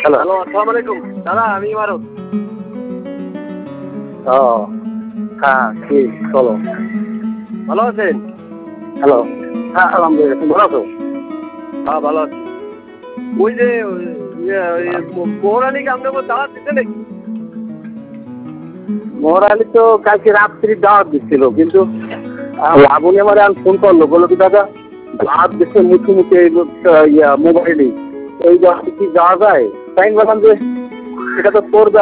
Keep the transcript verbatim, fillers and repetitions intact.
Hello hello, আসসালামু আলাইকুম দাদা, আমি ইমারত। ও হ্যাঁ কি চলো ভালো আছেন? হ্যালো হ্যাঁ আলহামদুলিল্লাহ তুমি ভালো আছো? হ্যাঁ ভালো আছি। ওই যে পৌরাণিক আপনাকে দাওয়াত দিতে নাকি? মোরালি তো কালকে রাত্রি দাওয়াত দিচ্ছিল, কিন্তু লাবণী আমার এখন ফোন করলো, বললো কি দাদা দাওয়াত দিচ্ছে মুখে মুখে ইয়া মোবাইলেই, এই দাওয়াতে কি যাওয়া যায়? তাই বললাম যে এটা তো তোর